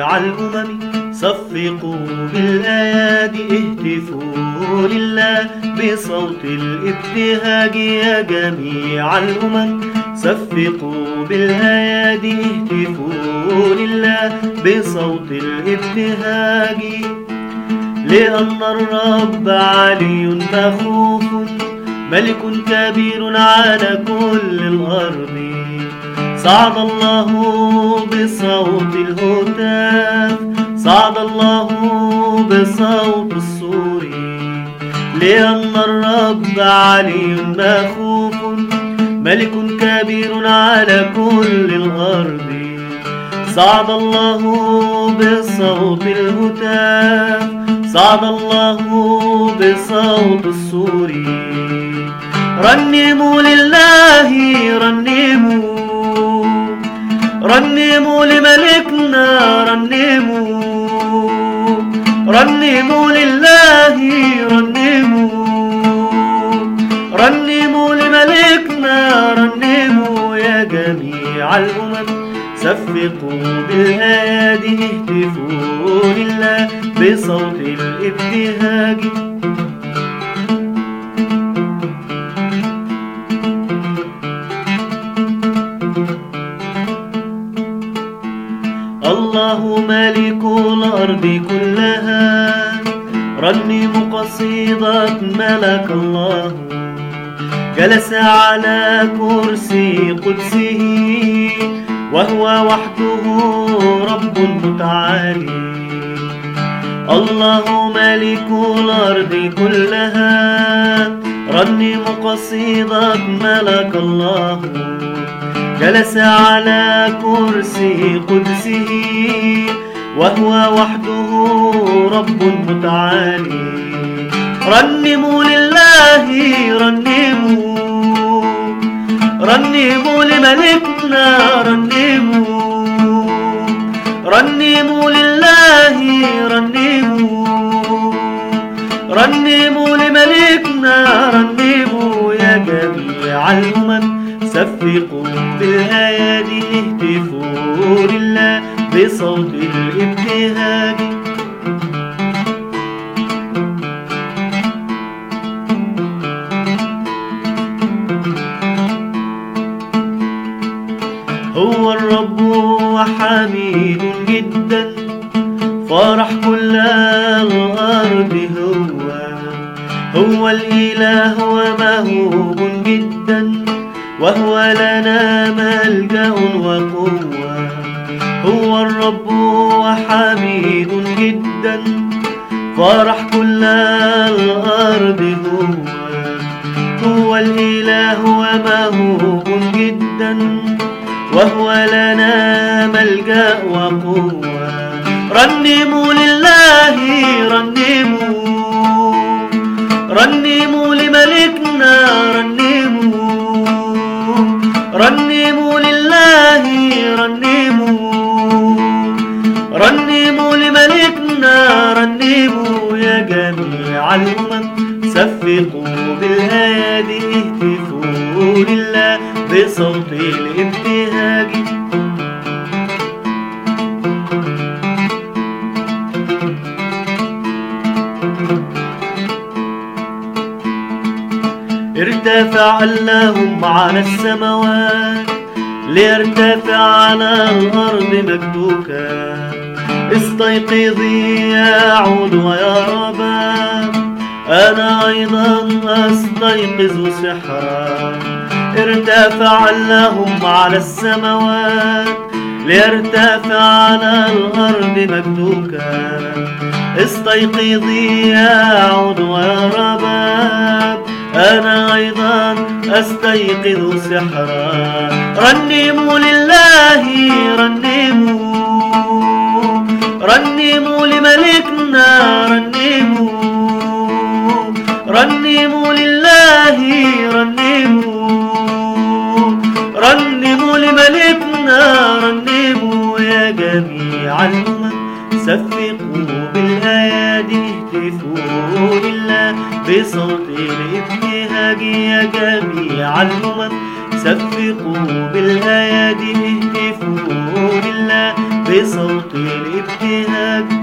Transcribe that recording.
جميع الأمم صفقوا بالأيادي اهتفوا لله بصوت الابتهاج يا جميع الأمم صفقوا بالأيادي اهتفوا لله بصوت الابتهاج لأن الرب علي مخوف ملك كبير على كل الأرض صعد الله بصوت الهتاف صعد الله بصوت الصور لأن الرب علي مخوف ملك كبير على كل الأرض صعد الله بصوت الهتاف صعد الله بصوت الصور رنموا لله رنموا رنموا لملكنا رنموا رنموا لله رنموا رنموا لملكنا رنموا يا جميع الأمم صفقوا بالأيادي اهتفوا لله بصوت الابتهاج الله مالك الأرض كلها رنموا قصيدة ملك الله جلس على كرسي قدسه وهو وحده رب متعالي الله مالك الأرض كلها رنموا قصيدة ملك الله جلس على كرسي قدسه وهو وحده رب متعالي رنموا لله رنموا رنموا لملكنا رنموا رنموا لله رنموا رنموا لملكنا رنموا يا جميع الأمم صفقوا بالأيادي اهتفوا لله بصوت الابتهاج هو الرب وحميد جدا فرح كل الأرض هو الإله ومهوب جدا وهو لنا ملجأ وقوة هو الرب وحميد جدا فرح كل الأرض هو الإله ومهوب جدا وهو لنا ملجأ وقوة رنموا لله رنموا رنموا لملكنا رنموا رنموا لله رنموا رنموا لملكنا رنموا يا جميع الأمم صفقوا بالأيادي اهتفوا لله بصوت الابتهاج ارتفع اللهم على السماوات ليرتفع على الأرض مجدك استيقظي يا عود ويا رباب أنا أيضا أستيقظ سحرا ارتفع اللهم على السماوات ليرتفع على الأرض مجدك استيقظي يا عود ويا رباب أنا أيضا أستيقظ سحرا رنموا لله رنموا رنموا لملكنا رنموا رنموا لله رنموا رنموا لملكنا رنموا يا جميع الأمم صفقوا بالأيادي اهتفوا لله بصوت الابتهاج يا جميع الأمم صفقوا بالأيادي اهتفوا لله بصوت الابتهاج.